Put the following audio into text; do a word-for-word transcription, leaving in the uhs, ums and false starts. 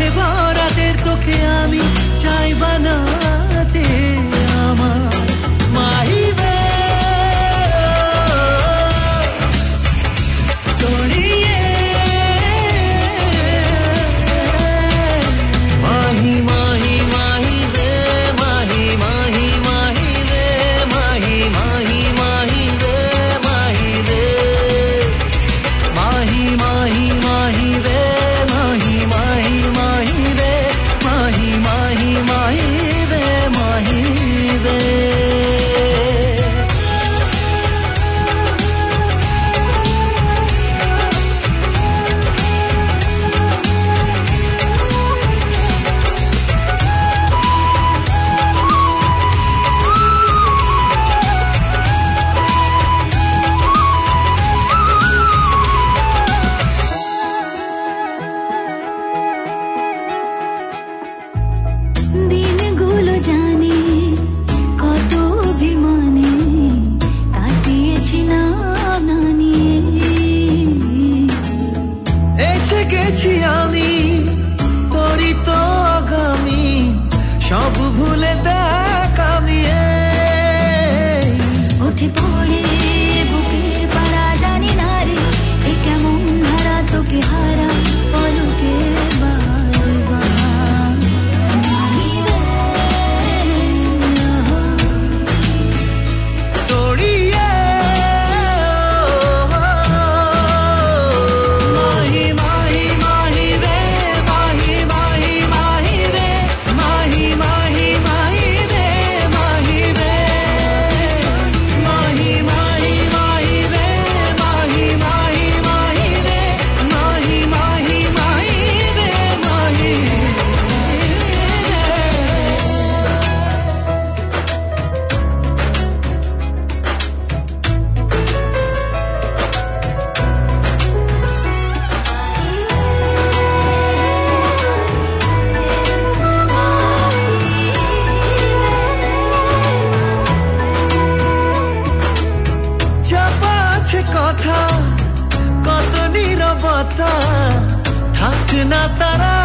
ভরাতের তোকে আমি চাই বানাতে আমার মাহিবে सोनिए माही माही माही रे माही माही माही रे माही माही माही रे माही रे माही माही माही रे माही माही माही रे माही माही माही रे माही रे দিনগুলো জানি কত অভিমানে কাটিয়েছি না না নিয়ে এসে গেছি আমি তোরই তো আগামী সব ভুলে দেখ আমি এই। উঠে পড়ে বুকের পাড়া জানি না রে এ কেমন ধারা তোকে হারা পলকে বারবার तोड़िए माही माही माही रे माही माही माही रे माही माही माही रे माही रे माही माही माही रे माही माही माही रे माही माही माही रे माही চাপা আছে কথা কত নীরবতা থাক না তারা